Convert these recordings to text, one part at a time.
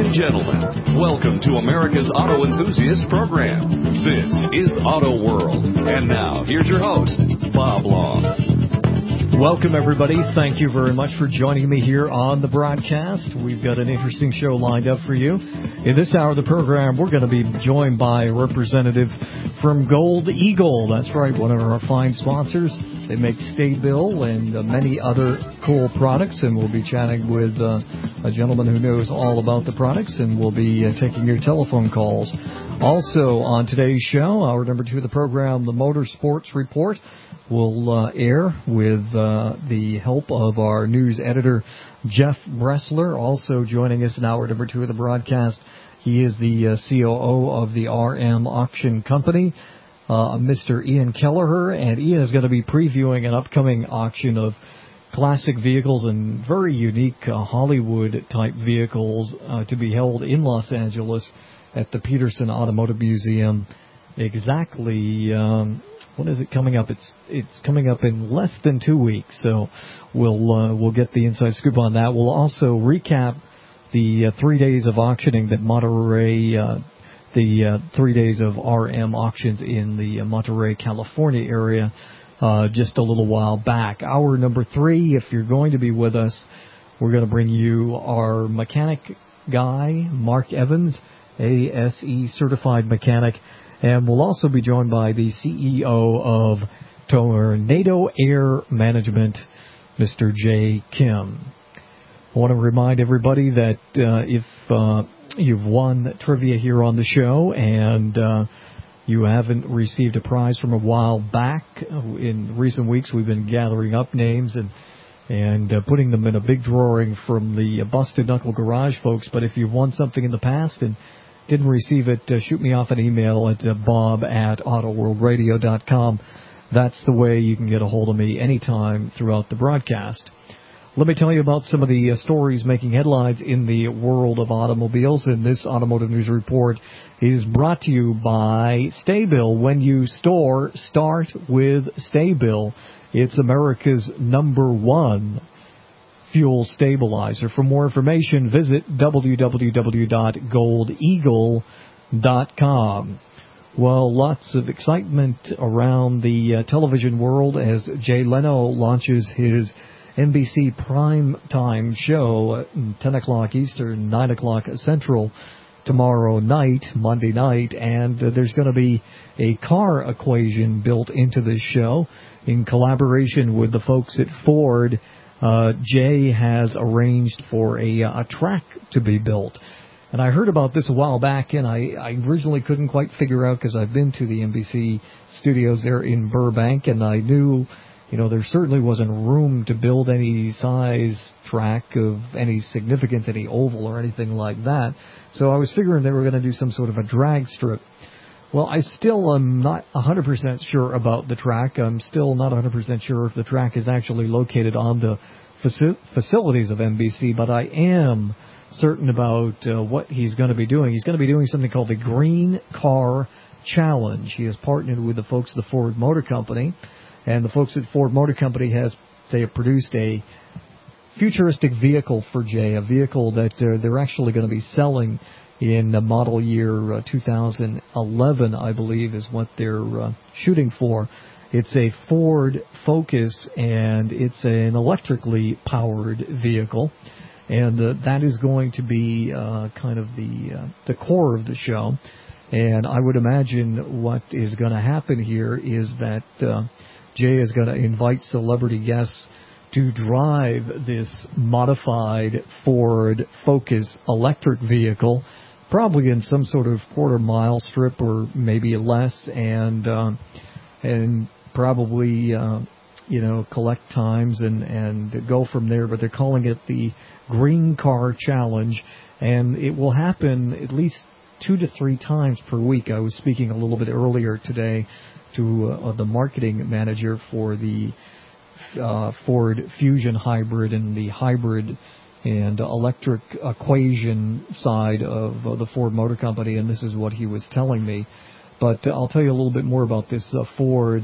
and gentlemen, welcome to America's Auto Enthusiast Program. This is Auto World. And now, here's your host, Bob Long. Welcome, everybody. Thank you very much for joining me here on the broadcast. We've got an interesting show lined up for you. In this hour of the program, we're going to be joined by a representative from Gold Eagle. That's right, one of our fine sponsors. They make Sta-Bil and many other cool products, and we'll be chatting with a gentleman who knows all about the products, and we'll be taking your telephone calls. Also, on today's show, hour number 2 of the program, the Motorsports Report will air with the help of our news editor, Jeff Bressler. Also joining us in hour number 2 of the broadcast, he is the COO of the RM Auction Company, Mr. Ian Kelleher, and Ian is going to be previewing an upcoming auction of classic vehicles and very unique Hollywood-type vehicles to be held in Los Angeles at the Peterson Automotive Museum. Exactly, when is it coming up? It's coming up in less than 2 weeks, so we'll get the inside scoop on that. We'll also recap the 3 days of auctioning that Monterey, the 3 days of RM auctions in the Monterey, California area just a little while back. Hour number 3, if you're going to be with us, we're going to bring you our mechanic guy, Mark Evans, ASE certified mechanic, and we'll also be joined by the CEO of Tornado Air Management, Mr. Jay Kim. I want to remind everybody that if you've won trivia here on the show and you haven't received a prize from a while back, in recent weeks we've been gathering up names and putting them in a big drawing from the Busted Knuckle Garage folks. But if you've won something in the past and didn't receive it, shoot me off an email at bob@autoworldradio.com. That's the way you can get a hold of me anytime throughout the broadcast. Let me tell you about some of the stories making headlines in the world of automobiles. And this Automotive News Report is brought to you by Sta-Bil. When you store, start with Sta-Bil. It's America's #1 fuel stabilizer. For more information, visit www.goldeagle.com. Well, lots of excitement around the television world as Jay Leno launches his NBC prime time show at 10 o'clock Eastern, 9 o'clock Central tomorrow night, Monday night, and there's going to be a car equation built into this show. In collaboration with the folks at Ford, Jay has arranged for a track to be built. And I heard about this a while back, and I originally couldn't quite figure out because I've been to the NBC studios there in Burbank, and I knew, there certainly wasn't room to build any size track of any significance, any oval or anything like that. So I was figuring they were going to do some sort of a drag strip. Well, I still am not 100% sure about the track. I'm still not 100% sure if the track is actually located on the facilities of NBC, but I am certain about what he's going to be doing. He's going to be doing something called the Green Car Challenge. He has partnered with the folks at the Ford Motor Company, and the folks at Ford Motor Company have produced a futuristic vehicle for Jay, a vehicle that they're actually going to be selling in the model year 2011, I believe, is what they're shooting for. It's a Ford Focus, and it's an electrically powered vehicle, and that is going to be kind of the core of the show. And I would imagine what is going to happen here is that Jay is going to invite celebrity guests to drive this modified Ford Focus electric vehicle, probably in some sort of quarter-mile strip or maybe less, and probably collect times and go from there. But they're calling it the Green Car Challenge, and it will happen at least 2 to 3 times per week. I was speaking a little bit earlier today to the marketing manager for the Ford Fusion Hybrid and the hybrid and electric equation side of the Ford Motor Company, and this is what he was telling me. But I'll tell you a little bit more about this Ford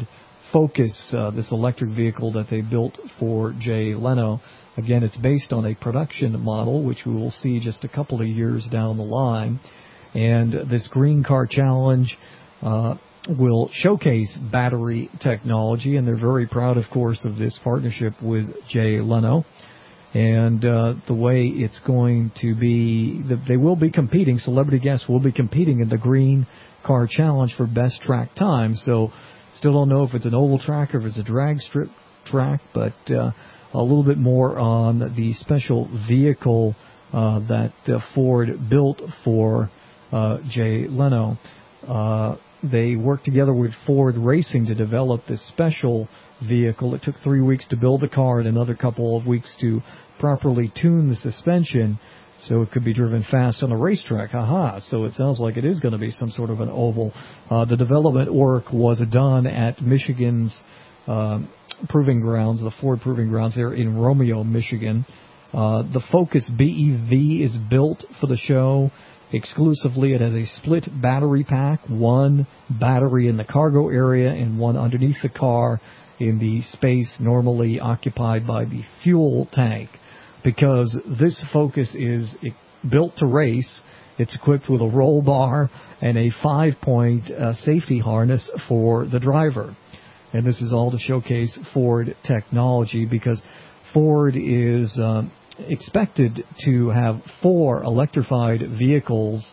Focus, this electric vehicle that they built for Jay Leno. Again, it's based on a production model, which we will see just a couple of years down the line. And this Green Car Challenge will showcase battery technology, and they're very proud, of course, of this partnership with Jay Leno. And the way it's going to be, they will be competing, celebrity guests will be competing in the Green Car Challenge for best track time. So still don't know if it's an oval track or if it's a drag strip track, but a little bit more on the special vehicle that Ford built for Jay Leno. They worked together with Ford Racing to develop this special vehicle. It took 3 weeks to build the car and another couple of weeks to properly tune the suspension so it could be driven fast on a racetrack. So it sounds like it is going to be some sort of an oval. The development work was done at Michigan's proving grounds, the Ford proving grounds there in Romeo, Michigan. The Focus BEV is built for the show exclusively. It has a split battery pack, one battery in the cargo area and one underneath the car in the space normally occupied by the fuel tank. Because this Focus is built to race, it's equipped with a roll bar and a 5-point safety harness for the driver. And this is all to showcase Ford technology, because Ford is expected to have 4 electrified vehicles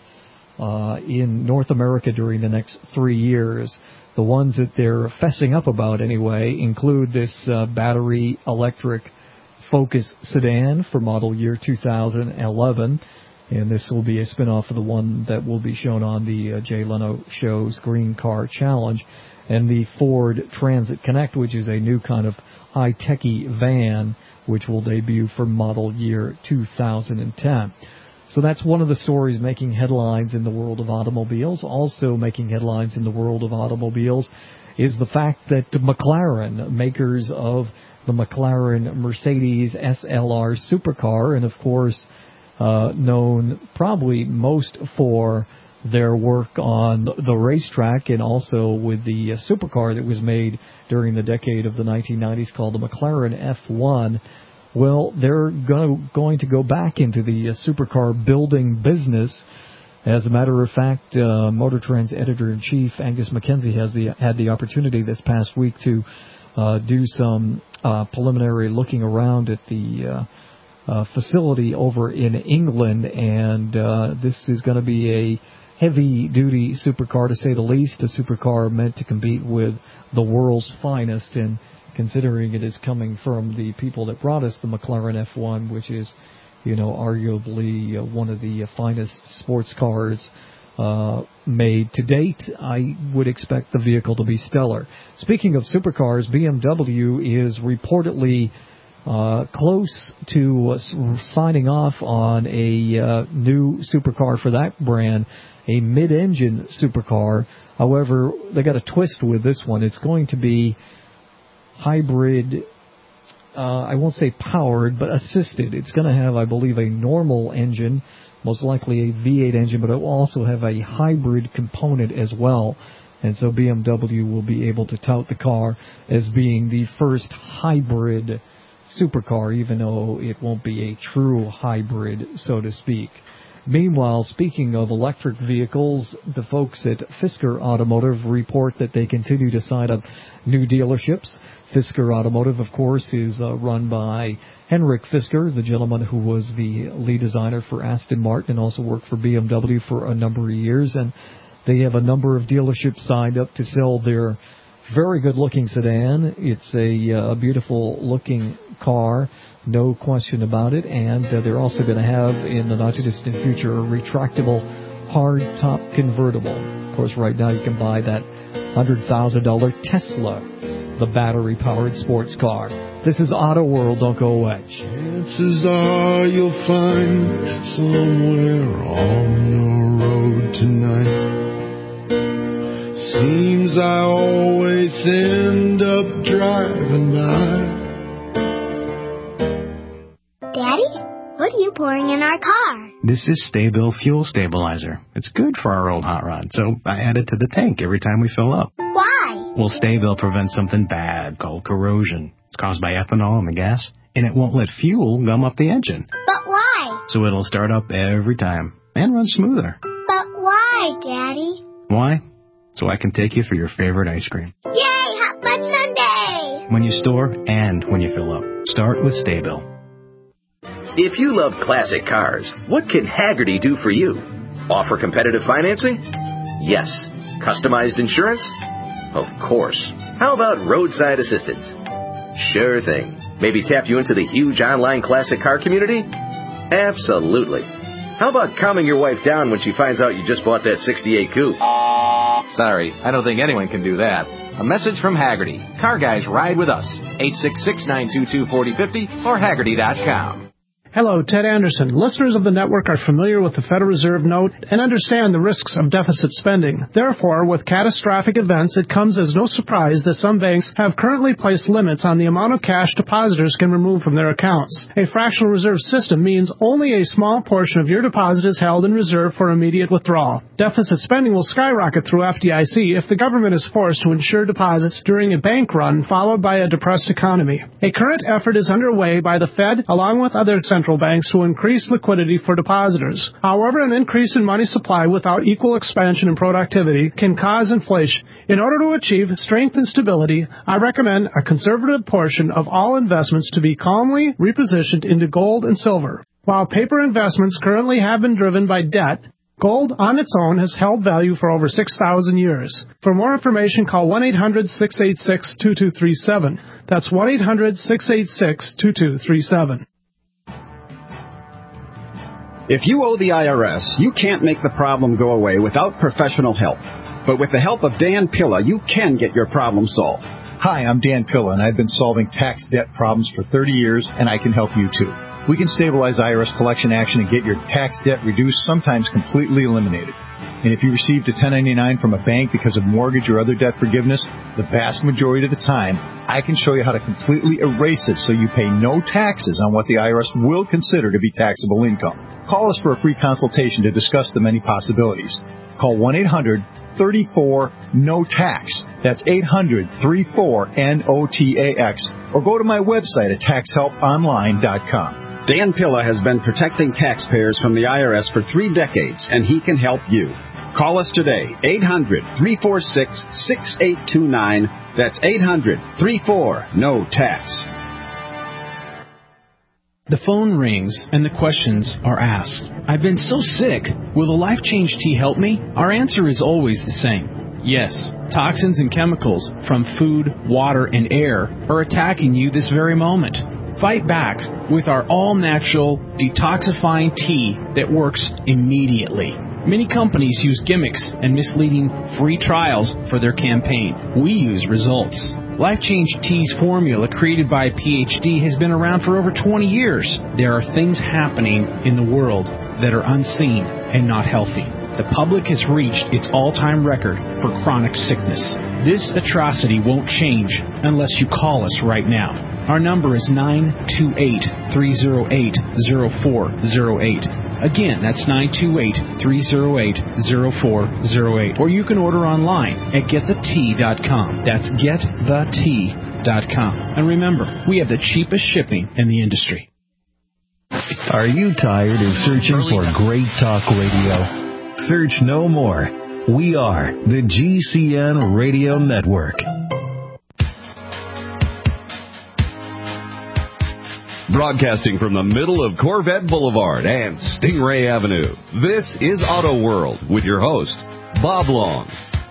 in North America during the next 3 years. The ones that they're fessing up about anyway include this battery electric Focus sedan for model year 2011, and this will be a spin-off of the one that will be shown on the Jay Leno Show's Green Car Challenge, and the Ford Transit Connect, which is a new kind of high-techy van, which will debut for model year 2010. So that's one of the stories making headlines in the world of automobiles. Also making headlines in the world of automobiles is the fact that McLaren, makers of the McLaren Mercedes SLR supercar, and of course known probably most for their work on the racetrack and also with the supercar that was made during the decade of the 1990s called the McLaren F1. Well, they're going to go back into the supercar building business. As a matter of fact, Motor Trend's editor-in-chief, Angus McKenzie, had the opportunity this past week to do some preliminary looking around at the facility over in England, and this is going to be a heavy-duty supercar, to say the least, a supercar meant to compete with the world's finest, and considering it is coming from the people that brought us the McLaren F1, which is, arguably one of the finest sports cars made to date, I would expect the vehicle to be stellar. Speaking of supercars, BMW is reportedly close to signing off on a new supercar for that brand, a mid-engine supercar. However, they got a twist with this one. It's going to be hybrid, I won't say powered, but assisted. It's going to have, I believe, a normal engine, most likely a V8 engine, but it will also have a hybrid component as well. And so BMW will be able to tout the car as being the first hybrid supercar, even though it won't be a true hybrid, so to speak. Meanwhile, speaking of electric vehicles, the folks at Fisker Automotive report that they continue to sign up new dealerships. Fisker Automotive, of course, is run by Henrik Fisker, the gentleman who was the lead designer for Aston Martin and also worked for BMW for a number of years. And they have a number of dealerships signed up to sell their very good-looking sedan. It's a beautiful-looking car, no question about it. And they're also going to have, in the not-too-distant future, a retractable hard-top convertible. Of course, right now you can buy that $100,000 Tesla, the battery-powered sports car. This is Auto World. Don't go away. Chances are you'll find somewhere on your road tonight. Seems I always end up driving by. Daddy, what are you pouring in our car? This is Sta-Bil Fuel Stabilizer. It's good for our old hot rod, so I add it to the tank every time we fill up. Why? Well, Sta-Bil prevents something bad called corrosion. It's caused by ethanol in the gas, and it won't let fuel gum up the engine. But why? So it'll start up every time and run smoother. But why, Daddy? Why? So I can take you for your favorite ice cream. Yay, Hot Fudge Sundae! When you store and when you fill up. Start with Sta-Bil. If you love classic cars, what can Hagerty do for you? Offer competitive financing? Yes. Customized insurance? Of course. How about roadside assistance? Sure thing. Maybe tap you into the huge online classic car community? Absolutely. How about calming your wife down when she finds out you just bought that 68 coupe? Sorry, I don't think anyone can do that. A message from Hagerty. Car guys ride with us. 866-922-4050 or Hagerty.com. Hello, Ted Anderson. Listeners of the network are familiar with the Federal Reserve note and understand the risks of deficit spending. Therefore, with catastrophic events, it comes as no surprise that some banks have currently placed limits on the amount of cash depositors can remove from their accounts. A fractional reserve system means only a small portion of your deposit is held in reserve for immediate withdrawal. Deficit spending will skyrocket through FDIC if the government is forced to insure deposits during a bank run followed by a depressed economy. A current effort is underway by the Fed along with other central banks to increase liquidity for depositors. However, an increase in money supply without equal expansion and productivity can cause inflation. In order to achieve strength and stability, I recommend a conservative portion of all investments to be calmly repositioned into gold and silver. While paper investments currently have been driven by debt, gold on its own has held value for over 6,000 years. For more information, call 1-800-686-2237. That's 1-800-686-2237. If you owe the IRS, you can't make the problem go away without professional help. But with the help of Dan Pilla, you can get your problem solved. Hi, I'm Dan Pilla, and I've been solving tax debt problems for 30 years, and I can help you too. We can stabilize IRS collection action and get your tax debt reduced, sometimes completely eliminated. And if you received a 1099 from a bank because of mortgage or other debt forgiveness, the vast majority of the time, I can show you how to completely erase it so you pay no taxes on what the IRS will consider to be taxable income. Call us for a free consultation to discuss the many possibilities. Call 1-800-34-NO-TAX. That's 800-34-NOTAX. Or go to my website at taxhelponline.com. Dan Pilla has been protecting taxpayers from the IRS for 3 decades, and he can help you. Call us today, 800-346-6829. That's 800-34-NO-TAX. The phone rings and the questions are asked. I've been so sick. Will the Life Change tea help me? Our answer is always the same. Yes, toxins and chemicals from food, water, and air are attacking you this very moment. Fight back with our all-natural detoxifying tea that works immediately. Many companies use gimmicks and misleading free trials for their campaign. We use results. Life Change Tea's formula, created by a PhD, has been around for over 20 years. There are things happening in the world that are unseen and not healthy. The public has reached its all-time record for chronic sickness. This atrocity won't change unless you call us right now. Our number is 928-308-0408. Again, that's 928-308-0408. Or you can order online at getthetea.com. That's getthetea.com. And remember, we have the cheapest shipping in the industry. Are you tired of searching for great talk radio? Search no more. We are the GCN Radio Network. Broadcasting from the middle of Corvette Boulevard and Stingray Avenue, this is Auto World with your host, Bob Long.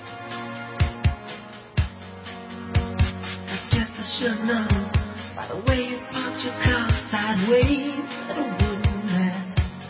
I guess I should know by the way you parked your car sideways at a wooden hat.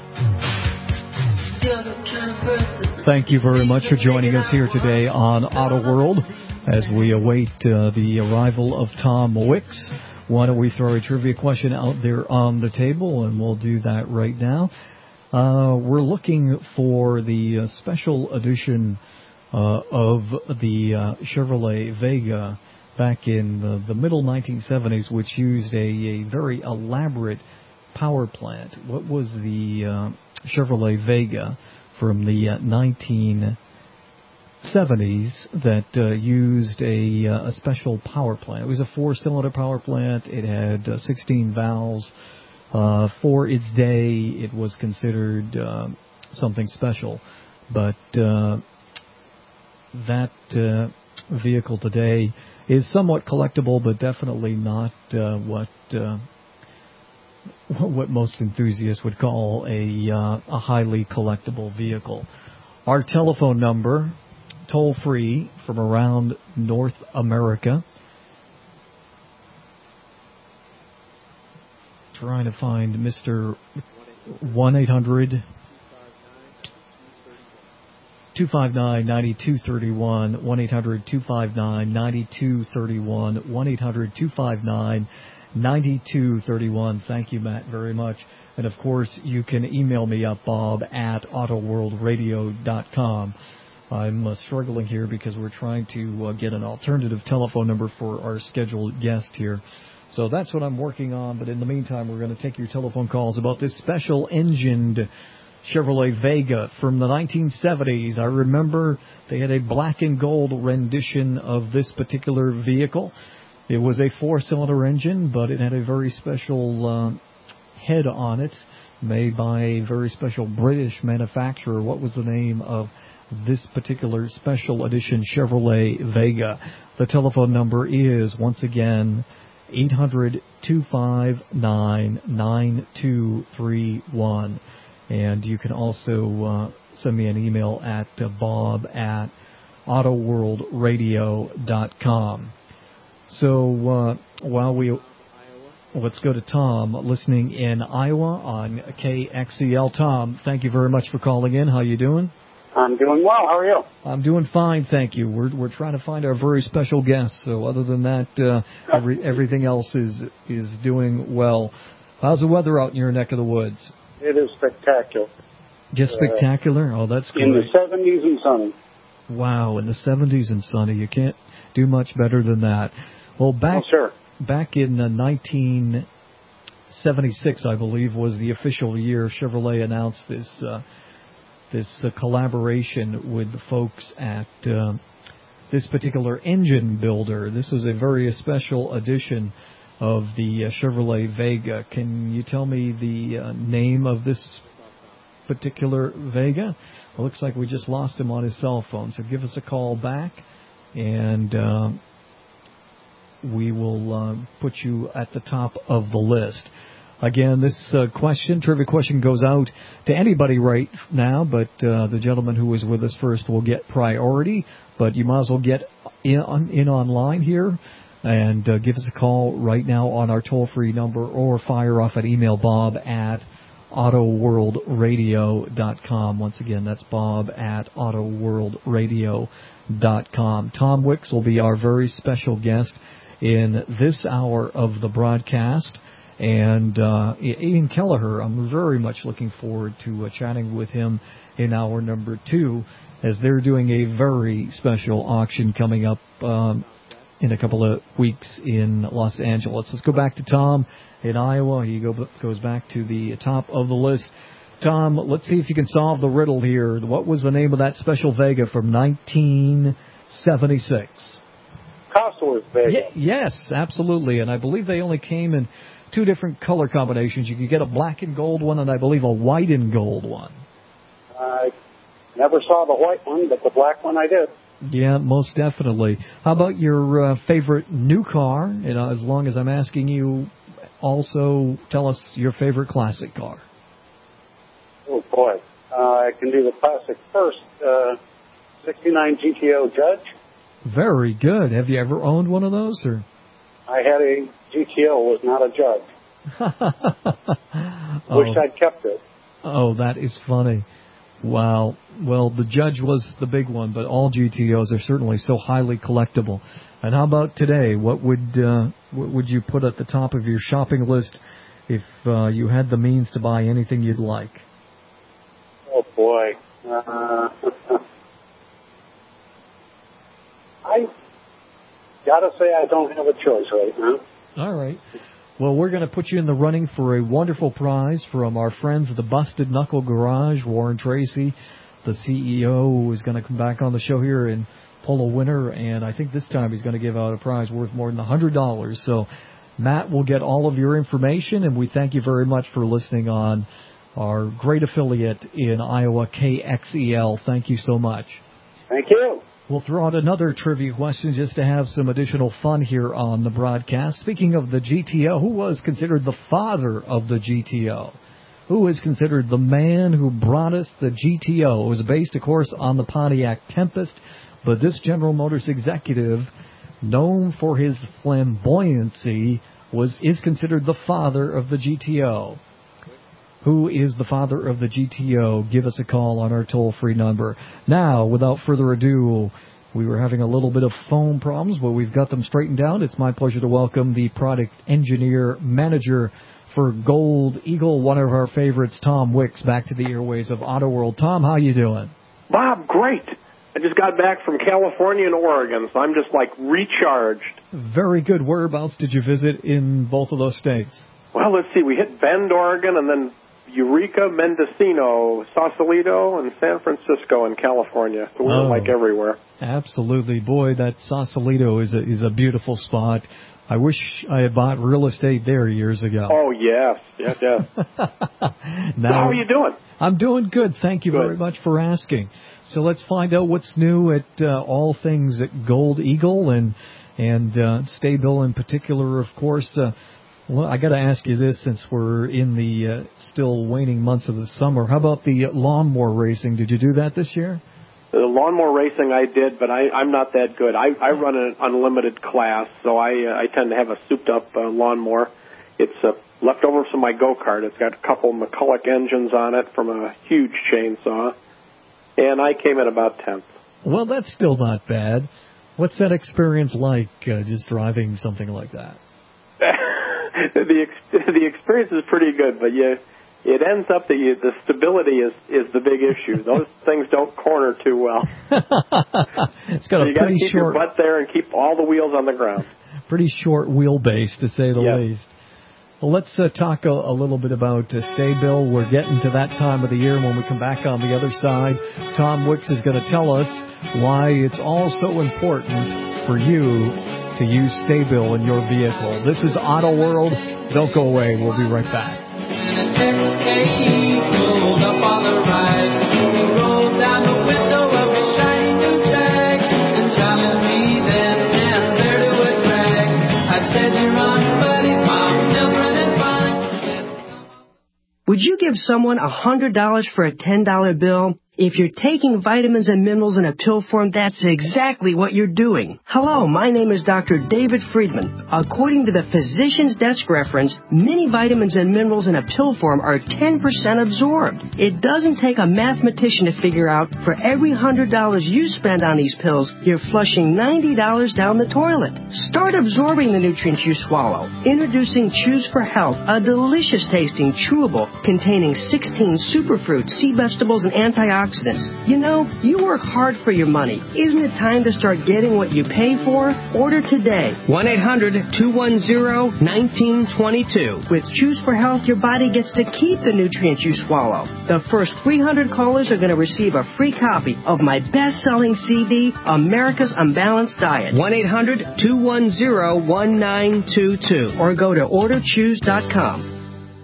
You're the kind of person. Thank you very much for joining us here today on Auto World as we await the arrival of Tom Wicks. Why don't we throw a trivia question out there on the table, and we'll do that right now. We're looking for the special edition of the Chevrolet Vega back in the middle 1970s, which used a very elaborate power plant. What was the Chevrolet Vega from the 70s that used a special power plant. It was a 4-cylinder power plant. It had 16 valves. For its day, it was considered something special. But that vehicle today is somewhat collectible, but definitely not what most enthusiasts would call a highly collectible vehicle. Our telephone number, toll-free from around North America. Trying to find Mr. 1-800-259-9231, 1-800-259-9231, 1-800-259-9231. Thank you, Matt, very much. And, of course, you can email me at bob@autoworldradio.com. I'm struggling here because we're trying to get an alternative telephone number for our scheduled guest here. So that's what I'm working on. But in the meantime, we're going to take your telephone calls about this special-engined Chevrolet Vega from the 1970s. I remember they had a black and gold rendition of this particular vehicle. It was a 4-cylinder engine, but it had a very special head on it, made by a very special British manufacturer. What was the name of this particular special edition Chevrolet Vega? The telephone number is, once again, 800-259-9231. And you can also send me an email at bob@autoworldradio.com. So let's go to Tom, listening in Iowa on KXEL. Tom, thank you very much for calling in. How you doing? I'm doing well. How are you? I'm doing fine, thank you. We're trying to find our very special guest. So other than that, everything else is doing well. How's the weather out in your neck of the woods? It is spectacular. Just spectacular? Oh, that's great. In the 70s and sunny. Wow, in the 70s and sunny. You can't do much better than that. Well, back in 1976, I believe, was the official year Chevrolet announced this collaboration with the folks at this particular engine builder. This was a very special edition of the Chevrolet Vega. Can you tell me the name of this particular Vega? It looks like we just lost him on his cell phone, so give us a call back, and we will put you at the top of the list. Again, this trivia question goes out to anybody right now, but the gentleman who was with us first will get priority. But you might as well get in online here and give us a call right now on our toll-free number, or fire off an email, bob@autoworldradio.com. Once again, that's bob@autoworldradio.com. Tom Wicks will be our very special guest in this hour of the broadcast. And Ian Kelleher, I'm very much looking forward to chatting with him in hour number 2, as they're doing a very special auction coming up in a couple of weeks in Los Angeles. Let's go back to Tom in Iowa. He goes back to the top of the list. Tom, let's see if you can solve the riddle here. What was the name of that special Vega from 1976? Cosworth Vega. Yes, absolutely. And I believe they only came in 2 different color combinations. You could get a black and gold one, and I believe a white and gold one. I never saw the white one, but the black one I did. Yeah, most definitely. How about your favorite new car? As long as I'm asking you, also tell us your favorite classic car. Oh, boy. I can do the classic first. 69 GTO Judge. Very good. Have you ever owned one of those? Or? I had a GTO, was not a Judge. Wished I'd kept it. Oh, that is funny. Wow. Well, the Judge was the big one, but all GTOs are certainly so highly collectible. And how about today? What would you put at the top of your shopping list if you had the means to buy anything you'd like? Oh, boy. I gotta say I don't have a choice right now. All right. Well, we're going to put you in the running for a wonderful prize from our friends at the Busted Knuckle Garage, Warren Tracy, the CEO, is going to come back on the show here and pull a winner, and I think this time he's going to give out a prize worth more than $100. So Matt will get all of your information, and we thank you very much for listening on our great affiliate in Iowa, KXEL. Thank you so much. Thank you. We'll throw out another trivia question just to have some additional fun here on the broadcast. Speaking of the GTO, who was considered the father of the GTO? Who is considered the man who brought us the GTO? It was based, of course, on the Pontiac Tempest, but this General Motors executive, known for his flamboyancy, is considered the father of the GTO. Who is the father of the GTO? Give us a call on our toll-free number. Now, without further ado, we were having a little bit of phone problems, but we've got them straightened out. It's my pleasure to welcome the product engineer manager for Gold Eagle, one of our favorites, Tom Wicks, back to the airways of Auto World. Tom, how you doing? Bob, great. I just got back from California and Oregon, so I'm just like recharged. Very good. Whereabouts did you visit in both of those states? Well, let's see. We hit Bend, Oregon, and then Eureka, Mendocino, Sausalito, and San Francisco in California. So we were like everywhere. Absolutely. Boy, that Sausalito is a beautiful spot. I wish I had bought real estate there years ago. Oh, yes. Now, how are you doing? I'm doing good. Thank you very much for asking. So let's find out what's new at all things at Gold Eagle and Staybill in particular, of course. Well, I got to ask you this since we're in the still waning months of the summer. How about the lawnmower racing? Did you do that this year? The lawnmower racing I did, but I'm not that good. I run an unlimited class, so I tend to have a souped-up lawnmower. It's left over from my go-kart. It's got a couple McCulloch engines on it from a huge chainsaw, and I came at about 10th. Well, that's still not bad. What's that experience like, just driving something like that? The experience is pretty good, but it ends up that the stability is the big issue. Those things don't corner too well. It's got you got to keep your butt there and keep all the wheels on the ground. Pretty short wheelbase, to say the least. Well, let's talk a little bit about Staybill. We're getting to that time of the year. When we come back on the other side, Tom Wicks is going to tell us why it's all so important for you to use Staybill in your vehicle. This is Auto World. Don't go away. We'll be right back. Pulled up on the right. He rolled down the window of his shiny new Jag and challenged me then and there to a drag. I said, "You're on, buddy, Mom, just running fine." Would you give someone $100 for a $10 bill? If you're taking vitamins and minerals in a pill form, that's exactly what you're doing. Hello, my name is Dr. David Friedman. According to the Physician's Desk reference, many vitamins and minerals in a pill form are 10% absorbed. It doesn't take a mathematician to figure out for every $100 you spend on these pills, you're flushing $90 down the toilet. Start absorbing the nutrients you swallow. Introducing Choose for Health, a delicious tasting chewable containing 16 superfruits, sea vegetables, and antioxidants. You know, you work hard for your money. Isn't it time to start getting what you pay for? Order today. 1-800-210-1922. With Choose for Health, your body gets to keep the nutrients you swallow. The first 300 callers are going to receive a free copy of my best-selling CD, America's Unbalanced Diet. 1-800-210-1922. Or go to orderchoose.com.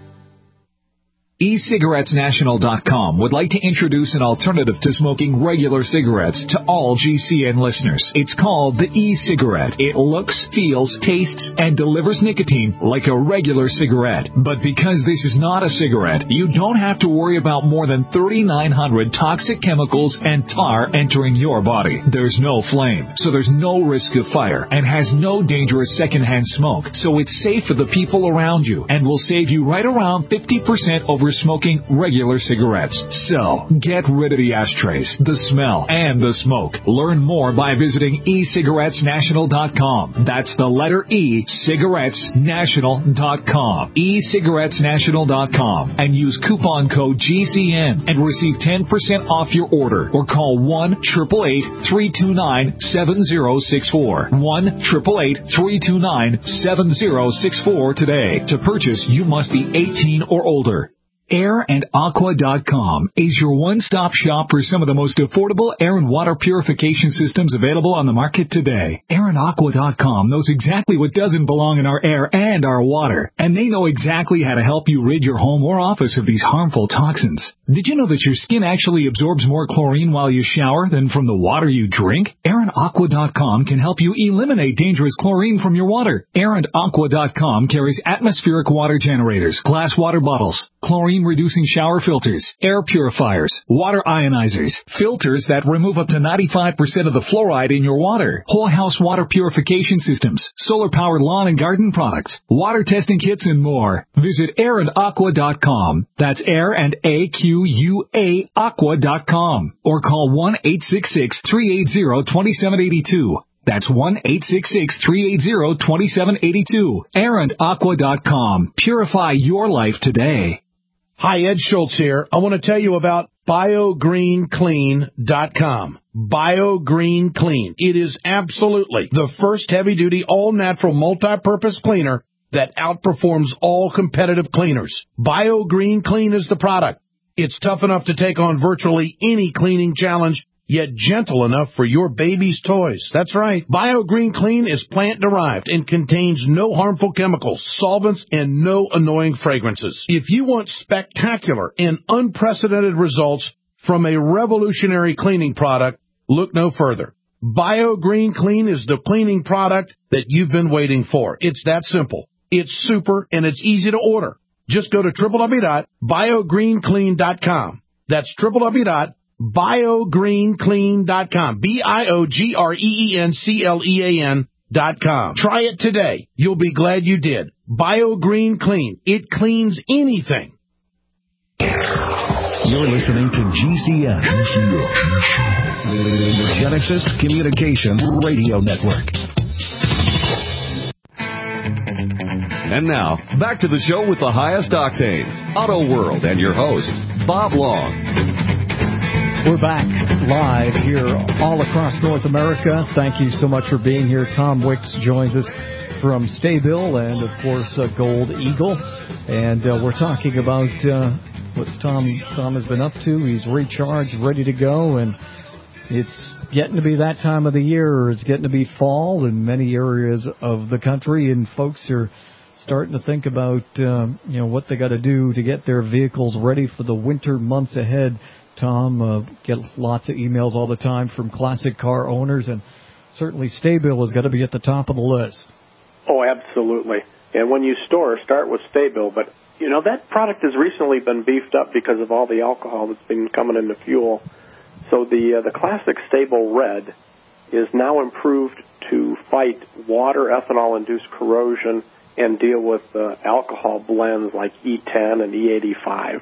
eCigarettesNational.com would like to introduce an alternative to smoking regular cigarettes to all GCN listeners. It's called the e-cigarette. It looks, feels, tastes, and delivers nicotine like a regular cigarette. But because this is not a cigarette, you don't have to worry about more than 3,900 toxic chemicals and tar entering your body. There's no flame, so there's no risk of fire, and has no dangerous secondhand smoke. So it's safe for the people around you, and will save you right around 50% over smoking regular cigarettes. So, get rid of the ashtrays, the smell, and the smoke. Learn more by visiting eCigarettesNational.com. That's the letter E, cigarettesnational.com. eCigarettesNational.com. And use coupon code GCN and receive 10% off your order. Or call 1-888-329-7064. 1-888-329-7064 today. To purchase, you must be 18 or older. AirandAqua.com is your one-stop shop for some of the most affordable air and water purification systems available on the market today. AirandAqua.com knows exactly what doesn't belong in our air and our water, and they know exactly how to help you rid your home or office of these harmful toxins. Did you know that your skin actually absorbs more chlorine while you shower than from the water you drink? AirandAqua.com can help you eliminate dangerous chlorine from your water. AirandAqua.com carries atmospheric water generators, glass water bottles, chlorine-reducing shower filters, air purifiers, water ionizers, filters that remove up to 95% of the fluoride in your water, whole house water purification systems, solar-powered lawn and garden products, water testing kits, and more. Visit AirandAqua.com. That's Air and A-Q-U-A Aqua.com. Or call 1-866-380-2782. That's 1-866-380-2782. AirandAqua.com. Purify your life today. Hi, Ed Schultz here. I want to tell you about BioGreenClean.com. BioGreen Clean. It is absolutely the first heavy-duty, all-natural, multi-purpose cleaner that outperforms all competitive cleaners. BioGreen Clean is the product. It's tough enough to take on virtually any cleaning challenge, yet gentle enough for your baby's toys. That's right. BioGreen Clean is plant-derived and contains no harmful chemicals, solvents, and no annoying fragrances. If you want spectacular and unprecedented results from a revolutionary cleaning product, look no further. BioGreen Clean is the cleaning product that you've been waiting for. It's that simple. It's super, and it's easy to order. Just go to www.biogreenclean.com. That's www.biogreenclean.com. BioGreenClean.com. Try it today. You'll be glad you did. BioGreen Clean. It cleans anything. You're listening to GCN, the Genesis Communications Radio Network. And now, back to the show with the highest octanes, Auto World, and your host, Bob Long. We're back live here all across North America. Thank you so much for being here. Tom Wicks joins us from Staybill and, of course, Gold Eagle. And we're talking about what Tom has been up to. He's recharged, ready to go, and it's getting to be that time of the year. It's getting to be fall in many areas of the country, and folks are starting to think about what they got to do to get their vehicles ready for the winter months ahead. Tom, get lots of emails all the time from classic car owners, and certainly Staybill has got to be at the top of the list. Oh, absolutely. And when you start with Staybill. But, that product has recently been beefed up because of all the alcohol that's been coming into fuel. So the classic Staybill Red is now improved to fight water ethanol-induced corrosion and deal with alcohol blends like E10 and E85.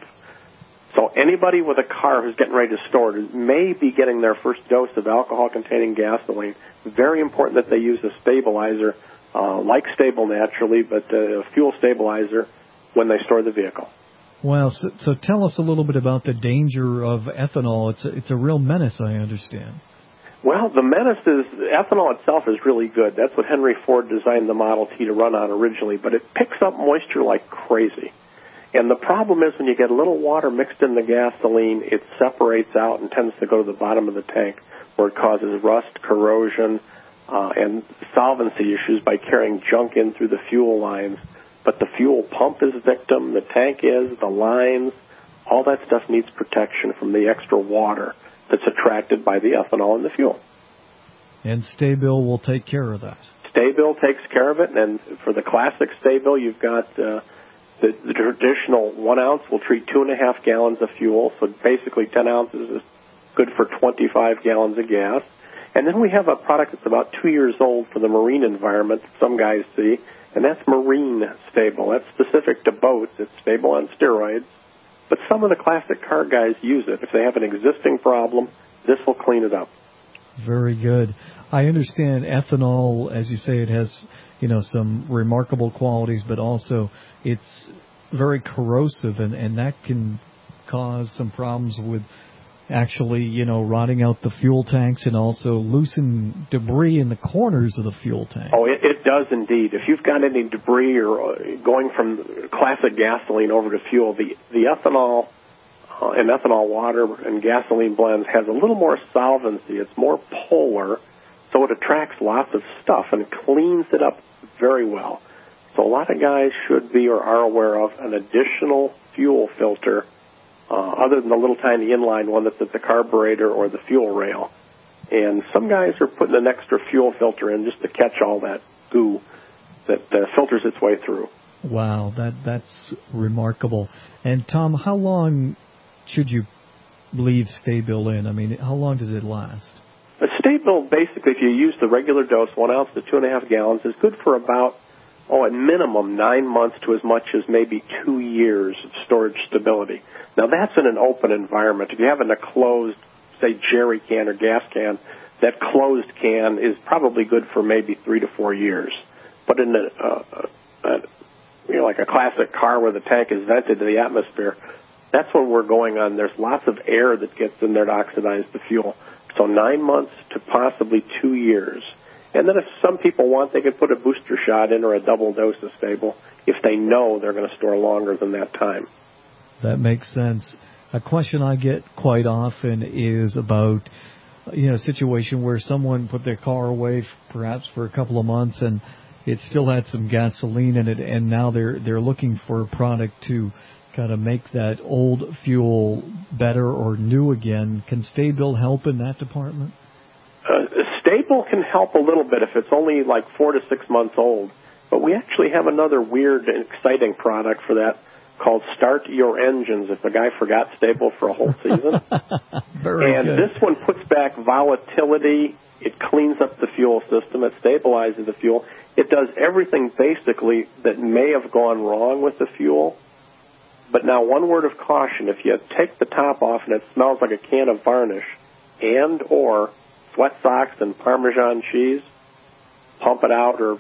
So anybody with a car who's getting ready to store it may be getting their first dose of alcohol-containing gasoline. Very important that they use a stabilizer, like Staybill naturally, but a fuel stabilizer when they store the vehicle. Well, so tell us a little bit about the danger of ethanol. It's a real menace, I understand. Well, the menace is ethanol itself is really good. That's what Henry Ford designed the Model T to run on originally, but it picks up moisture like crazy. And the problem is when you get a little water mixed in the gasoline, it separates out and tends to go to the bottom of the tank, where it causes rust, corrosion, and solvency issues by carrying junk in through the fuel lines. But the fuel pump is a victim, the tank is, the lines, all that stuff needs protection from the extra water that's attracted by the ethanol in the fuel. And Staybill will take care of that. Staybill takes care of it, and for the classic Staybill, you've got the traditional 1 ounce will treat 2.5 gallons of fuel, so basically 10 ounces is good for 25 gallons of gas. And then we have a product that's about 2 years old for the marine environment that some guys see, and that's Marine Staybill. That's specific to boats. It's stable on steroids. But some of the classic car guys use it. If they have an existing problem, this will clean it up. Very good. I understand ethanol, as you say, it has, some remarkable qualities, but also it's very corrosive, and that can cause some problems with actually, rotting out the fuel tanks and also loosen debris in the corners of the fuel tank. Oh, it does indeed. If you've got any debris or going from classic gasoline over to fuel, the ethanol and ethanol water and gasoline blends has a little more solvency. It's more polar, so it attracts lots of stuff and cleans it up very well. So a lot of guys should be or are aware of an additional fuel filter other than the little tiny inline one that's at the carburetor or the fuel rail. And some guys are putting an extra fuel filter in just to catch all that goo that filters its way through. Wow, that's remarkable. And Tom, how long should you leave Sta-Bil in? I mean, how long does it last? A Sta-Bil, basically, if you use the regular dose, 1 ounce to 2.5 gallons, is good for about, at minimum 9 months to as much as maybe 2 years of storage stability. Now, that's in an open environment. If you have in a closed, say, jerry can or gas can, that closed can is probably good for maybe 3 to 4 years. But in like a classic car where the tank is vented to the atmosphere, that's when we're going on. There's lots of air that gets in there to oxidize the fuel. So 9 months to possibly 2 years. And then if some people want, they can put a booster shot in or a double dose of Sta-Bil if they know they're going to store longer than that time. That makes sense. A question I get quite often is about, a situation where someone put their car away perhaps for a couple of months and it still had some gasoline in it, and now they're looking for a product to kind of make that old fuel better or new again. Can Sta-Bil help in that department? Sta-Bil can help a little bit if it's only like 4 to 6 months old. But we actually have another weird and exciting product for that called Start Your Engines if the guy forgot Sta-Bil for a whole season. Very good. This one puts back volatility. It cleans up the fuel system. It stabilizes the fuel. It does everything basically that may have gone wrong with the fuel. But now, one word of caution, if you take the top off and it smells like a can of varnish and or sweat socks and Parmesan cheese, pump it out or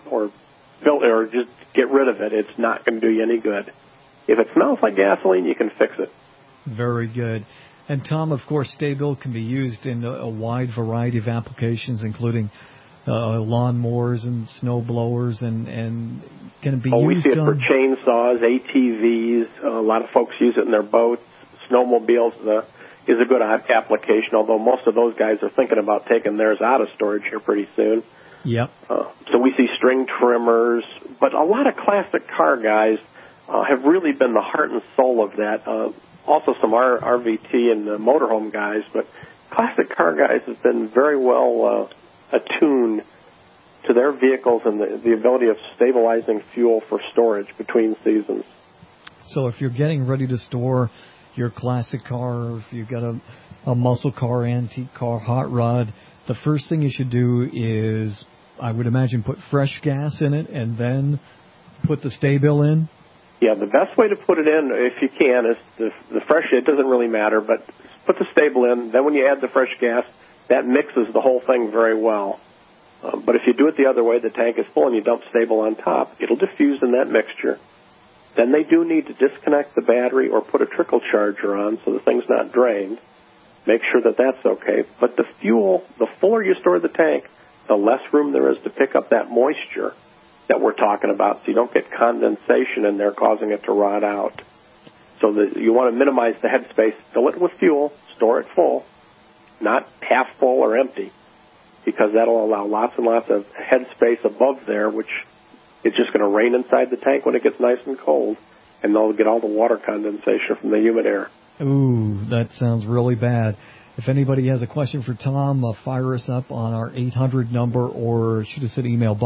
just get rid of it. It's not going to do you any good. If it smells like gasoline, you can fix it. Very good. And Tom, of course, Sta-Bil can be used in a wide variety of applications, including lawnmowers and snow blowers, and can it be used we see it for chainsaws, ATVs. A lot of folks use it in their boats. Snowmobiles is a good application, although most of those guys are thinking about taking theirs out of storage here pretty soon. Yep. So we see string trimmers, but a lot of classic car guys have really been the heart and soul of that. Also some RVT and motorhome guys, but classic car guys have been very well attuned to their vehicles and the ability of stabilizing fuel for storage between seasons. So if you're getting ready to store your classic car, or if you've got a muscle car, antique car, hot rod, the first thing you should do is, I would imagine, put fresh gas in it and then put the Sta-Bil in? Yeah, the best way to put it in, if you can, is the fresh. It doesn't really matter, but put the Sta-Bil in. Then when you add the fresh gas, that mixes the whole thing very well. But if you do it the other way, the tank is full and you dump Sta-Bil on top, it'll diffuse in that mixture. Then they do need to disconnect the battery or put a trickle charger on so the thing's not drained. Make sure that that's okay. But the fuel, the fuller you store the tank, the less room there is to pick up that moisture that we're talking about, so you don't get condensation in there causing it to rot out. So you want to minimize the headspace. Fill it with fuel, store it full, not half full or empty, because that'll allow lots and lots of headspace above there, which is just going to rain inside the tank when it gets nice and cold, and they'll get all the water condensation from the humid air. Ooh, that sounds really bad. If anybody has a question for Tom, fire us up on our 800 number or shoot us an email,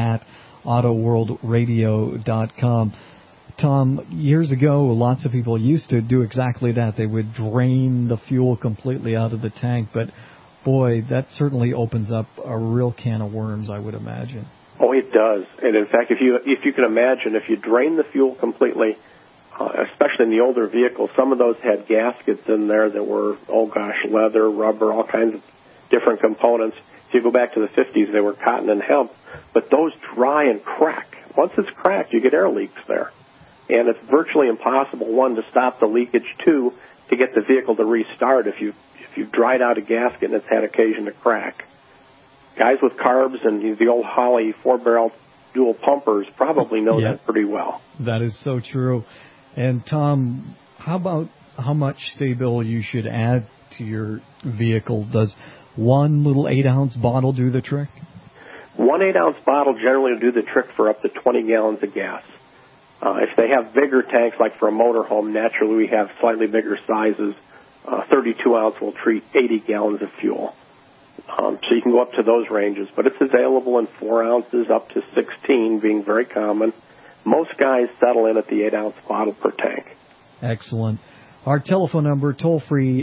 bob@autoworldradio.com. Tom, years ago, lots of people used to do exactly that. They would drain the fuel completely out of the tank, but boy, that certainly opens up a real can of worms, I would imagine. Oh, it does. And in fact, if you can imagine, if you drain the fuel completely, especially in the older vehicles, some of those had gaskets in there that were, leather, rubber, all kinds of different components. If you go back to the 50s, they were cotton and hemp, but those dry and crack. Once it's cracked, you get air leaks there. And it's virtually impossible, one, to stop the leakage, two, to get the vehicle to restart if you if you've dried out a gasket and it's had occasion to crack. Guys with carbs and the old Holley 4-barrel dual pumpers probably know that pretty well. That is so true. And, Tom, how about how much Sta-Bil you should add to your vehicle? Does one little 8-ounce bottle do the trick? 1 8-ounce bottle generally will do the trick for up to 20 gallons of gas. If they have bigger tanks, like for a motorhome, naturally we have slightly bigger sizes. 32-ounce will treat 80 gallons of fuel. So you can go up to those ranges. But it's available in 4 ounces up to 16, being very common. Most guys settle in at the 8-ounce bottle per tank. Excellent. Our telephone number, toll-free,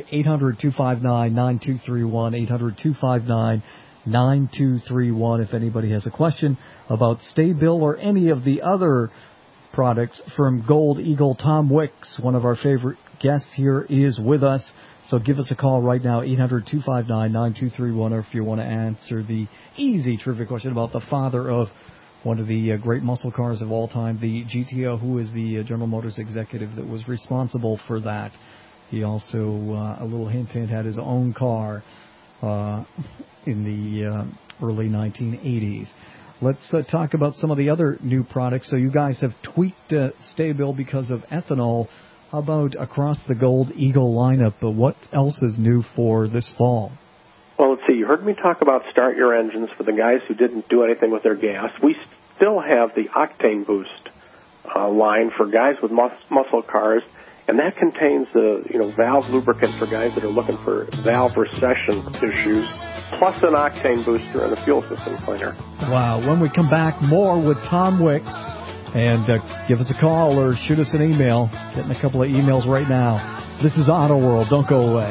800-259-9231, 800-259-9231. If anybody has a question about Sta-Bil or any of the other products from Gold Eagle, Tom Wicks, one of our favorite guests here, is with us. So give us a call right now, 800-259-9231, or if you want to answer the easy trivia question about the father of one of the great muscle cars of all time, the GTO, who is the General Motors executive that was responsible for that. He also, a little hint, had his own car in the early 1980s. Let's talk about some of the other new products. So you guys have tweaked Sta-Bil because of ethanol. How about across the Gold Eagle lineup? But what else is new for this fall? Well, let's see. You heard me talk about Start Your Engines for the guys who didn't do anything with their gas. We still have the Octane Boost line for guys with muscle cars, and that contains valve lubricant for guys that are looking for valve recession issues, plus an octane booster and a fuel system cleaner. Wow. When we come back, more with Tom Wicks. And give us a call or shoot us an email. Getting a couple of emails right now. This is Auto World. Don't go away.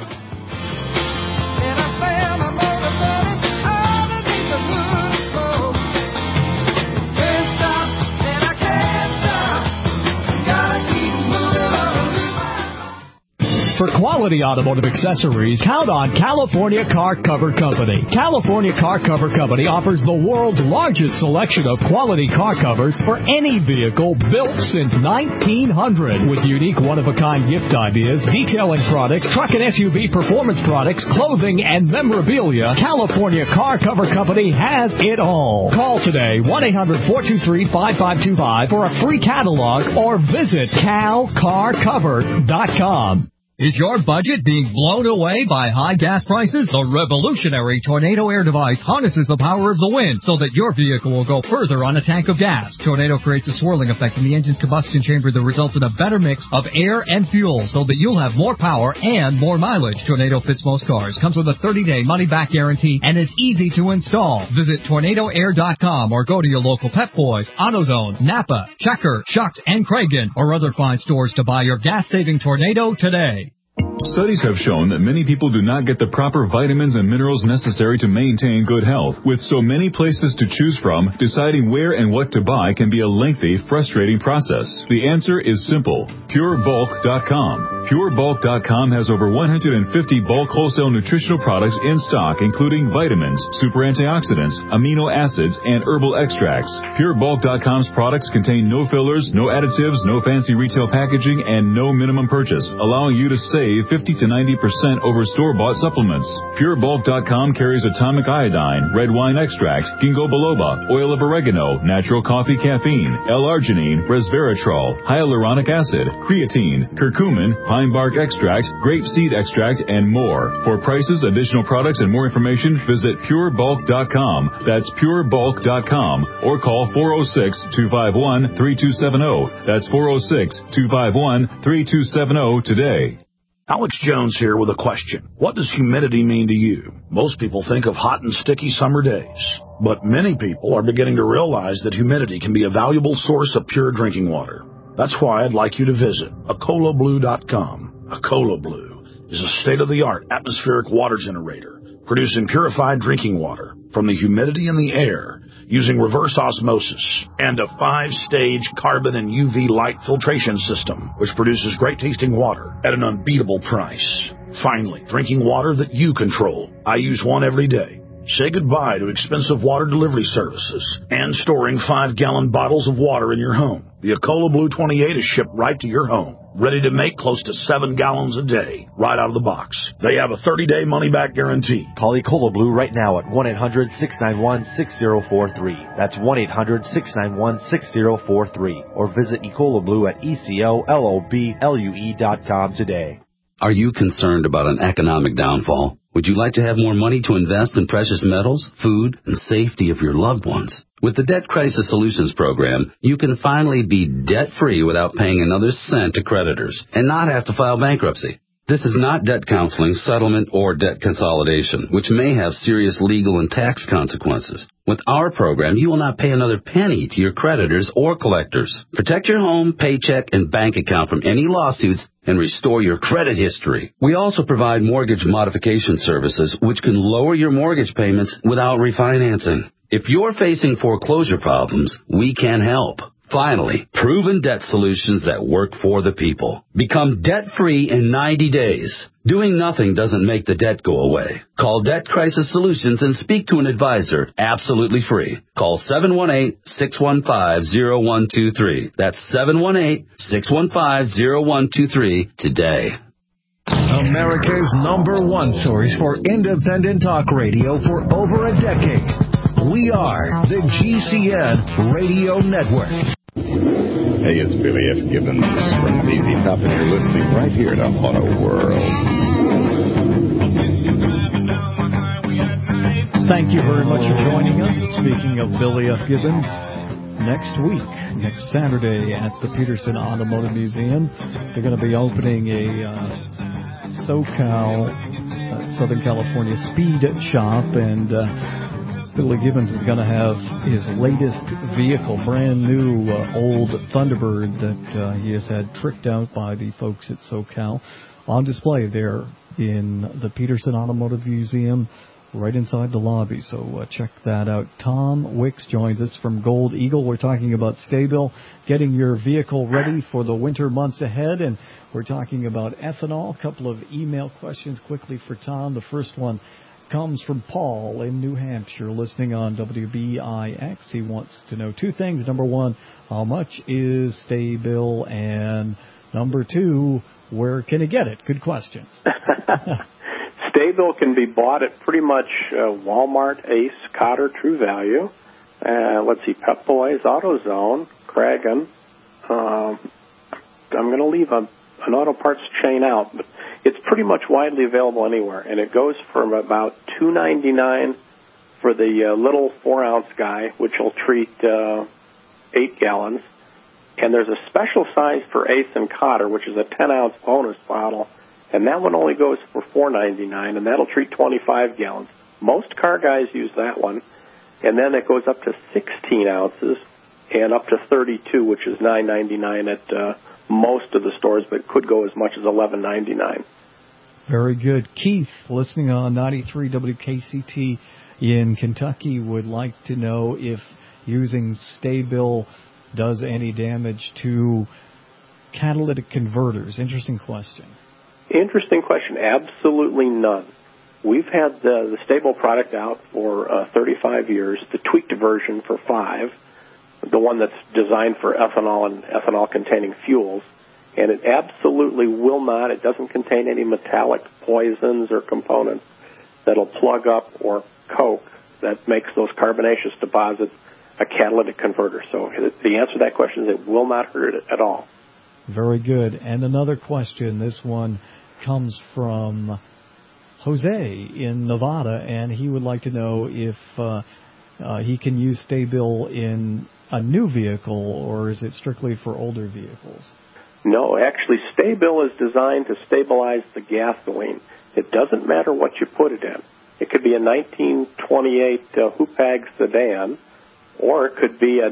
For quality automotive accessories, count on California Car Cover Company. California Car Cover Company offers the world's largest selection of quality car covers for any vehicle built since 1900. With unique one-of-a-kind gift ideas, detailing products, truck and SUV performance products, clothing, and memorabilia, California Car Cover Company has it all. Call today, 1-800-423-5525 for a free catalog or visit calcarcover.com. Is your budget being blown away by high gas prices? The revolutionary Tornado Air device harnesses the power of the wind so that your vehicle will go further on a tank of gas. Tornado creates a swirling effect in the engine's combustion chamber that results in a better mix of air and fuel so that you'll have more power and more mileage. Tornado fits most cars, comes with a 30-day money-back guarantee, and is easy to install. Visit TornadoAir.com or go to your local Pep Boys, AutoZone, Napa, Checker, Schucks, and Kragen, or other fine stores to buy your gas-saving Tornado today. Studies have shown that many people do not get the proper vitamins and minerals necessary to maintain good health. With so many places to choose from, deciding where and what to buy can be a lengthy, frustrating process. The answer is simple. PureBulk.com. PureBulk.com has over 150 bulk wholesale nutritional products in stock, including vitamins, super antioxidants, amino acids, and herbal extracts. PureBulk.com's products contain no fillers, no additives, no fancy retail packaging, and no minimum purchase, allowing you to save 50 to 90% over store-bought supplements. PureBulk.com carries atomic iodine, red wine extract, ginkgo biloba, oil of oregano, natural coffee caffeine, L-arginine, resveratrol, hyaluronic acid, creatine, curcumin, pine bark extract, grape seed extract, and more. For prices, additional products, and more information, visit PureBulk.com. That's PureBulk.com, or call 406-251-3270. That's 406-251-3270 today. Alex Jones here with a question. What does humidity mean to you? Most people think of hot and sticky summer days, but many people are beginning to realize that humidity can be a valuable source of pure drinking water. That's why I'd like you to visit AcolaBlue.com. Acola Blue is a state-of-the-art atmospheric water generator producing purified drinking water from the humidity in the air using reverse osmosis and a 5-stage carbon and UV light filtration system, which produces great-tasting water at an unbeatable price. Finally, drinking water that you control. I use one every day. Say goodbye to expensive water delivery services and storing 5-gallon bottles of water in your home. The Acola Blue 28 is shipped right to your home. ready to make close to 7 gallons a day right out of the box. They have a 30-day money-back guarantee. Call Ecola Blue right now at 1-800-691-6043. That's 1-800-691-6043. Or visit Ecola Blue at ECOLOBLUE.com today. Are you concerned about an economic downfall? Would you like to have more money to invest in precious metals, food, and safety of your loved ones? With the Debt Crisis Solutions Program, you can finally be debt-free without paying another cent to creditors and not have to file bankruptcy. This is not debt counseling, settlement, or debt consolidation, which may have serious legal and tax consequences. With our program, you will not pay another penny to your creditors or collectors. Protect your home, paycheck, and bank account from any lawsuits and restore your credit history. We also provide mortgage modification services, which can lower your mortgage payments without refinancing. If you're facing foreclosure problems, we can help. Finally, proven debt solutions that work for the people. Become debt-free in 90 days. Doing nothing doesn't make the debt go away. Call Debt Crisis Solutions and speak to an advisor absolutely free. Call 718-615-0123. That's 718-615-0123 today. America's #1 source for independent talk radio for over a decade. We are the GCN Radio Network. Hey, it's Billy F. Gibbons from ZZ Top, and you're listening right here to Auto World. Thank you very much for joining us. Speaking of Billy F. Gibbons, next week, next Saturday at the Peterson Automotive Museum, they're going to be opening a SoCal, Southern California speed shop, and Billy Gibbons is going to have his latest vehicle, brand new old Thunderbird that he has had tricked out by the folks at SoCal, on display there in the Peterson Automotive Museum, right inside the lobby. So check that out. Tom Wicks joins us from Gold Eagle. We're talking about Sta-Bil, getting your vehicle ready for the winter months ahead, and we're talking about ethanol. A couple of email questions quickly for Tom. The first one comes from Paul in New Hampshire, listening on WBIX. He wants to know two things. Number one, how much is Sta-Bil? And number two, where can he get it? Good questions. Sta-Bil can be bought at pretty much Walmart, Ace, Cotter, True Value. Let's see, Pep Boys, AutoZone, Kragen. I'm going to leave an auto parts chain out, but it's pretty much widely available anywhere, and it goes from about $2.99 for the little 4-ounce guy, which will treat 8 gallons, and there's a special size for Ace and Cotter, which is a 10-ounce bonus bottle, and that one only goes for $4.99, and that'll treat 25 gallons. Most car guys use that one, and then it goes up to 16 ounces and up to 32, which is $9.99 at most of the stores, but could go as much as $11.99. Very good. Keith, listening on 93 WKCT in Kentucky, would like to know if using Sta-Bil does any damage to catalytic converters. Interesting question. Interesting question. Absolutely none. We've had the Sta-Bil product out for 35 years, the tweaked version for 5, the one that's designed for ethanol and ethanol-containing fuels, and it absolutely will not. It doesn't contain any metallic poisons or components that'll plug up or coke that makes those carbonaceous deposits a catalytic converter. So the answer to that question is it will not hurt it at all. Very good. And another question. This one comes from Jose in Nevada, and he would like to know if he can use Sta-Bil in a new vehicle, or is it strictly for older vehicles? No, actually, Sta-Bil is designed to stabilize the gasoline. It doesn't matter what you put it in. It could be a 1928 Hupag sedan, or it could be a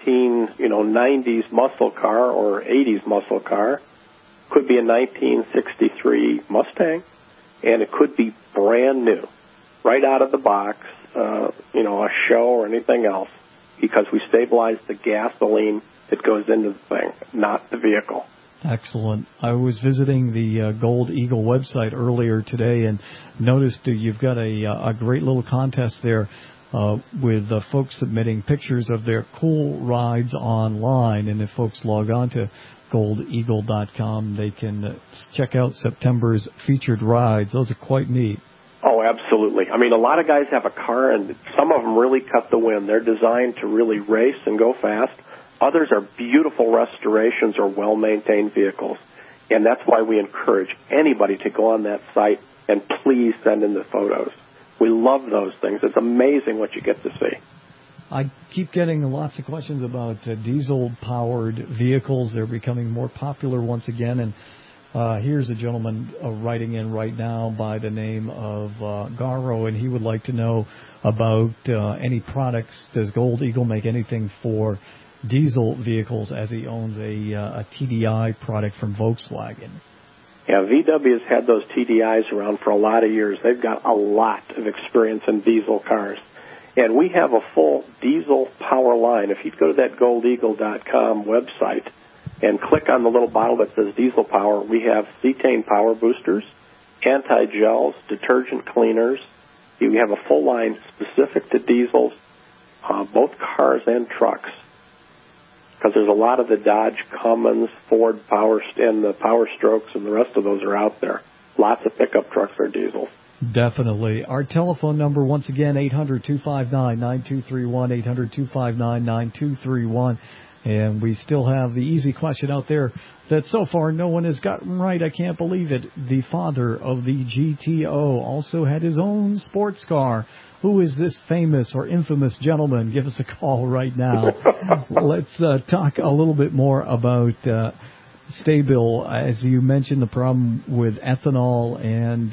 1990s muscle car or 80s muscle car. Could be a 1963 Mustang, and it could be brand new, right out of the box, a show or anything else, because we stabilize the gasoline that goes into the thing, not the vehicle. Excellent. I was visiting the Gold Eagle website earlier today and noticed you've got a great little contest there with folks submitting pictures of their cool rides online. And if folks log on to goldeagle.com. They can check out September's featured rides. Those are quite neat. Oh, absolutely. I mean, a lot of guys have a car, and some of them really cut the wind. They're designed to really race and go fast. Others are beautiful restorations or well-maintained vehicles. And that's why we encourage anybody to go on that site and please send in the photos. We love those things. It's amazing what you get to see. I keep getting lots of questions about diesel-powered vehicles. They're becoming more popular once again. And here's a gentleman writing in right now by the name of Garo, and he would like to know about any products. Does Gold Eagle make anything for diesel vehicles, as he owns a TDI product from Volkswagen? Yeah, VW has had those TDIs around for a lot of years. They've got a lot of experience in diesel cars. And we have a full diesel power line. If you go to that goldeagle.com website and click on the little bottle that says diesel power, we have cetane power boosters, anti-gels, detergent cleaners. We have a full line specific to diesels, both cars and trucks. Because there's a lot of the Dodge Cummins, Ford Power, and the Power Strokes, and the rest of those are out there. Lots of pickup trucks are diesels. Definitely. Our telephone number, once again, 800-259-9231, 800-259-9231. And we still have the easy question out there that so far no one has gotten right. I can't believe it. The father of the GTO also had his own sports car. Who is this famous or infamous gentleman? Give us a call right now. Let's talk a little bit more about Sta-Bil. As you mentioned, the problem with ethanol, and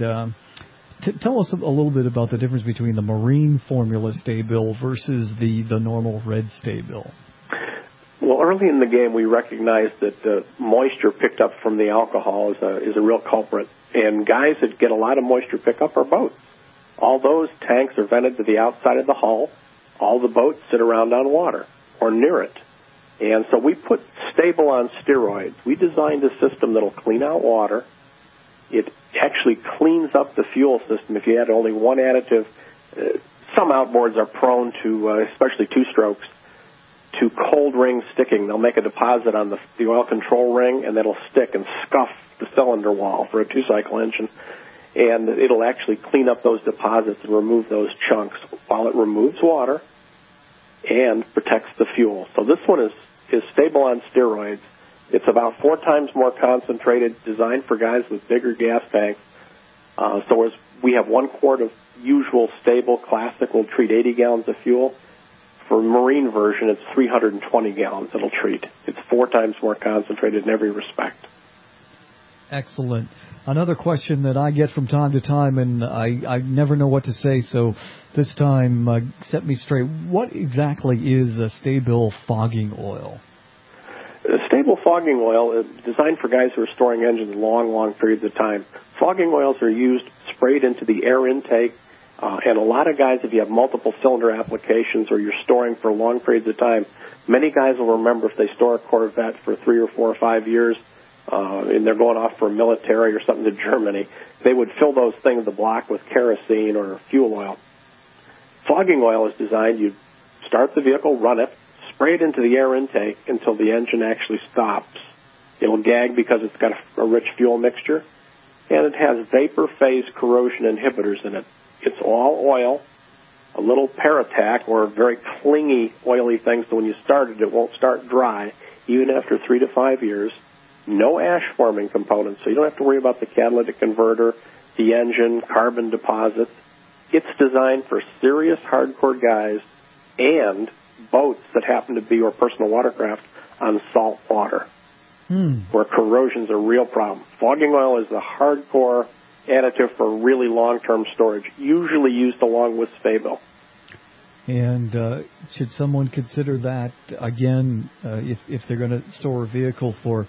tell us a little bit about the difference between the marine formula Sta-Bil versus the normal red Sta-Bil. Well, early in the game, we recognized that the moisture picked up from the alcohol is a real culprit. And guys that get a lot of moisture pickup are boats. All those tanks are vented to the outside of the hull. All the boats sit around on water or near it. And so we put Sta-Bil on steroids. We designed a system that will clean out water. It actually cleans up the fuel system if you add only one additive. Some outboards are prone to, especially two-strokes, to cold ring sticking. They'll make a deposit on the oil control ring, and that'll stick and scuff the cylinder wall for a two-cycle engine. And it'll actually clean up those deposits and remove those chunks while it removes water and protects the fuel. So this one is Sta-Bil on steroids. It's about 4 times more concentrated, designed for guys with bigger gas tanks. So as we have 1 quart of usual Sta-Bil classic will treat 80 gallons of fuel. For marine version, it's 320 gallons it'll treat. It's 4 times more concentrated in every respect. Excellent. Another question that I get from time to time, and I never know what to say, so this time set me straight. What exactly is a Sta-Bil fogging oil? Sta-Bil fogging oil is designed for guys who are storing engines long periods of time. Fogging oils are used, sprayed into the air intake, and a lot of guys, if you have multiple cylinder applications or you're storing for long periods of time, many guys will remember if they store a Corvette for 3 or 4 or 5 years, and they're going off for a military or something to Germany, they would fill those things, the block, with kerosene or fuel oil. Fogging oil is designed, you start the vehicle, run it, spray it into the air intake until the engine actually stops. It'll gag because it's got a rich fuel mixture, and it has vapor phase corrosion inhibitors in it. It's all oil, a little Paratac or very clingy, oily thing, so when you start it, it won't start dry, even after 3 to 5 years. No ash-forming components, so you don't have to worry about the catalytic converter, the engine, carbon deposits. It's designed for serious, hardcore guys and boats that happen to be, or personal watercraft, on salt water, where corrosion's a real problem. Fogging oil is the hardcore additive for really long-term storage, usually used along with Sta-Bil. And should someone consider that, again, if they're going to store a vehicle for,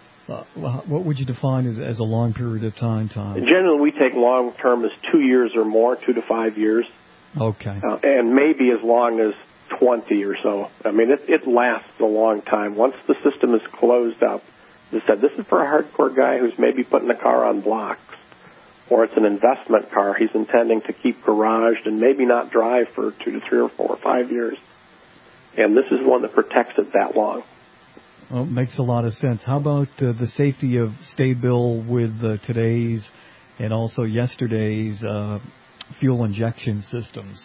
what would you define as a long period of time, Tom? Generally, we take long-term as 2 years or more, 2 to 5 years. Okay. And maybe as long as 20 or so. I mean, it lasts a long time. Once the system is closed up, as I said, this is for a hardcore guy who's maybe putting a car on blocks, or it's an investment car he's intending to keep garaged and maybe not drive for 2 to 3 or 4 or 5 years. And this is one that protects it that long. Well, it makes a lot of sense. How about the safety of Sta-Bil with today's and also yesterday's fuel injection systems?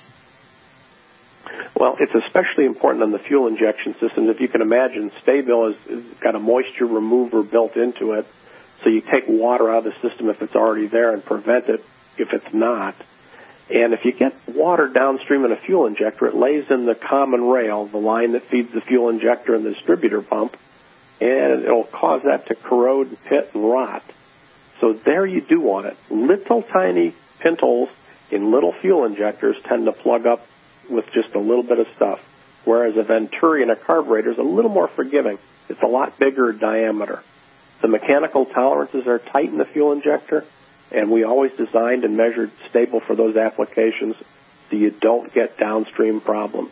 Well, it's especially important on the fuel injection systems. If you can imagine, Sta-Bil has got a moisture remover built into it, so you take water out of the system if it's already there and prevent it if it's not. And if you get water downstream in a fuel injector, it lays in the common rail, the line that feeds the fuel injector and the distributor pump, and it'll cause that to corrode, pit, and rot. So there you do want it. Little tiny pinholes in little fuel injectors tend to plug up with just a little bit of stuff, whereas a Venturi and a carburetor is a little more forgiving. It's a lot bigger diameter. The mechanical tolerances are tight in the fuel injector, and we always designed and measured Sta-Bil for those applications so you don't get downstream problems.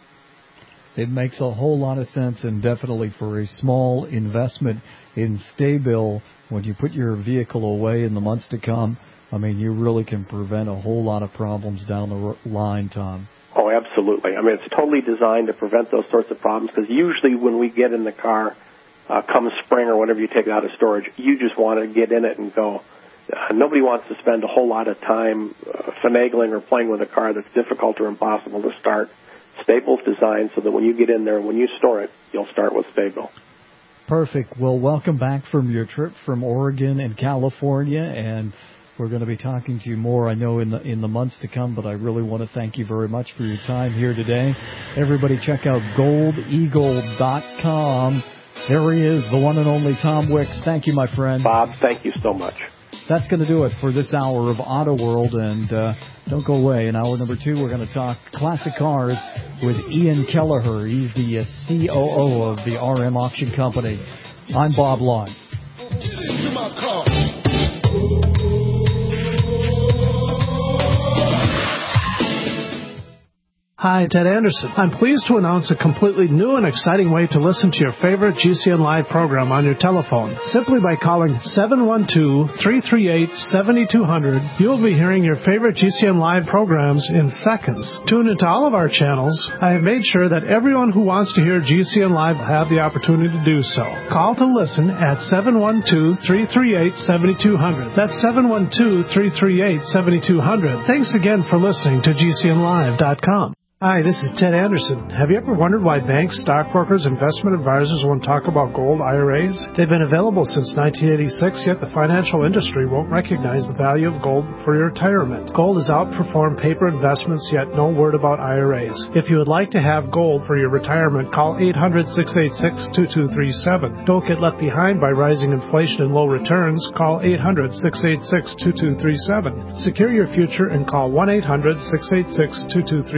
It makes a whole lot of sense, and definitely for a small investment in Sta-Bil, when you put your vehicle away in the months to come, I mean, you really can prevent a whole lot of problems down the line, Tom. Oh, absolutely. I mean, it's totally designed to prevent those sorts of problems, because usually when we get in the car, come spring or whenever you take it out of storage, you just want to get in it and go. Nobody wants to spend a whole lot of time finagling or playing with a car that's difficult or impossible to start. Sta-Bil's designed so that when you get in there, when you store it, you'll start with Sta-Bil. Perfect. Well, welcome back from your trip from Oregon and California, and we're going to be talking to you more, I know, in the months to come, but I really want to thank you very much for your time here today. Everybody check out goldeagle.com. There he is, the one and only Tom Wicks. Thank you, my friend. Bob, thank you so much. That's going to do it for this hour of Auto World, and don't go away. In hour number 2, we're going to talk classic cars with Ian Kelleher. He's the COO of the RM Auction Company. I'm Bob Long. Hi, Ted Anderson. I'm pleased to announce a completely new and exciting way to listen to your favorite GCN Live program on your telephone. Simply by calling 712-338-7200, you'll be hearing your favorite GCN Live programs in seconds. Tune into all of our channels. I have made sure that everyone who wants to hear GCN Live will have the opportunity to do so. Call to listen at 712-338-7200. That's 712-338-7200. Thanks again for listening to GCNLive.com. Hi, this is Ted Anderson. Have you ever wondered why banks, stockbrokers, investment advisors won't talk about gold IRAs? They've been available since 1986, yet the financial industry won't recognize the value of gold for your retirement. Gold has outperformed paper investments, yet no word about IRAs. If you would like to have gold for your retirement, call 800-686-2237. Don't get left behind by rising inflation and low returns. Call 800-686-2237. Secure your future and call 1-800-686-2237.